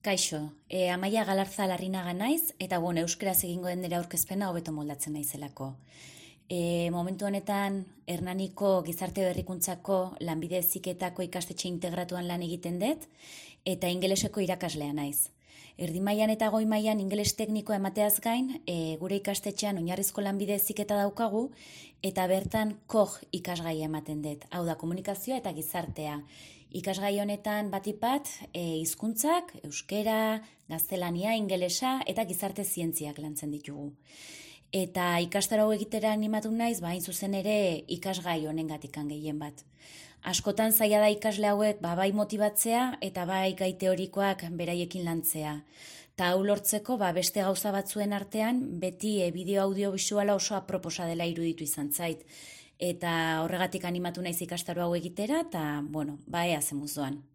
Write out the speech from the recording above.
Kaixo, Amaia Galarza Larrinaga naiz, eta euskaraz egingo den nire aurkezpena hobeto moldatzen naizelako. Momentu honetan, Hernaniko gizarte berrikuntzako lanbide heziketako ikastetxe integratuan lan egiten dut, eta ingeleseko irakaslea naiz. Erdi mailan eta goi mailan ingeles teknikoa emateaz gain, gure ikastetxean oinarrizko lanbide heziketa daukagu, eta bertan KOG ikasgaia ematen dut. Hau da, komunikazioa eta gizartea. Ikasgai honetan batipat, hizkuntzak, euskera, gaztelania, ingelesa eta gizarte zientziak lantzen ditugu. Eta ikastaro hau egitera animatu naiz, hain zuzen ere ikasgai honengatikan gehien bat. Askotan zaila da ikasle hauek bai motibatzea eta bai gai teorikoak beraiekin lantzea. Ta hau lortzeko beste gauza batzuen artean beti bideo audiobisuala oso aproposa dela iruditu izan zait. Eta horregatik animatu naiz ikastaro hau egitera eta ea zemuz doan.